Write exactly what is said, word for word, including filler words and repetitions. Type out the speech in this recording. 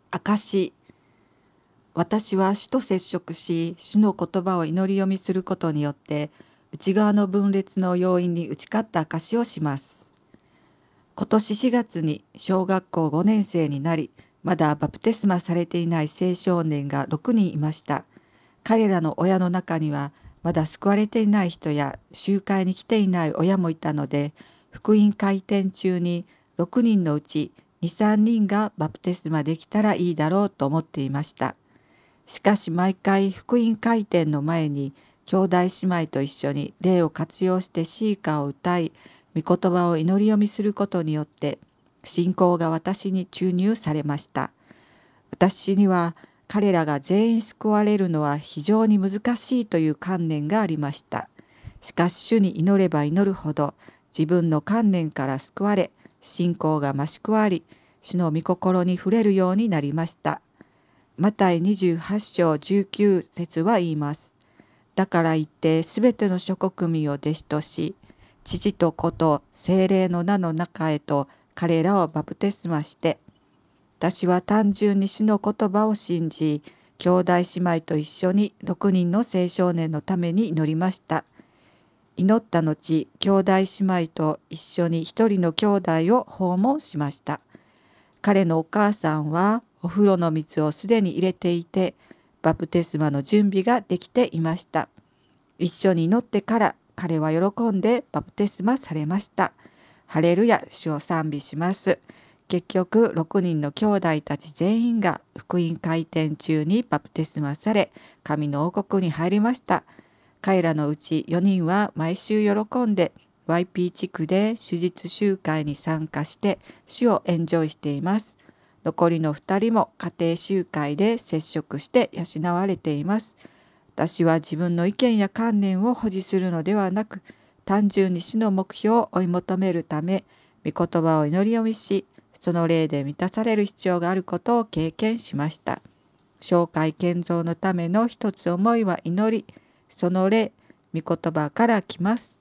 証。私は主と接触し、主の言葉を祈り読みすることによって、内側の分裂の要因に打ち勝った証をします。今年しがつに小学校ごねん生になり、まだバプテスマされていない青少年がろくにんいました。彼らの親の中には、まだ救われていない人や集会に来ていない親もいたので、福音開展中にろくにんのうちに、さんにんがバプテスマできたらいいだろうと思っていました。しかし毎回福音開展の前に兄弟姉妹と一緒に霊を活用してシーカーを歌い、御言葉を祈り読みすることによって信仰が私に注入されました。私には彼らが全員救われるのは非常に難しいという観念がありました。しかし主に祈れば祈るほど自分の観念から救われ、信仰が増し加わり、主の御心に触れるようになりました。マタイにじゅうはち章じゅうきゅう節は言います。だから言ってすべての諸国民を弟子とし、父と子と聖霊の名の中へと彼らをバプテスマして、私は単純に主の言葉を信じ、兄弟姉妹と一緒にろくにんの青少年のために祈りました。祈った後、兄弟姉妹と一緒に一人の兄弟を訪問しました。彼のお母さんはお風呂の水をすでに入れていて、バプテスマの準備ができていました。一緒に祈ってから彼は喜んでバプテスマされました。ハレルヤ、主を賛美します。結局ろくにんの兄弟たち全員が福音開展中にバプテスマされ、神の王国に入りました。彼らのうちよにんは毎週喜んで ワイピー 地区で手術集会に参加して主をエンジョイしています。残りのふたりも家庭集会で接触して養われています。私は自分の意見や観念を保持するのではなく、単純に主の目標を追い求めるため、御言葉を祈り読みし、その霊で満たされる必要があることを経験しました。生涯建造のための一つ思いは祈り、その霊、御言葉から来ます。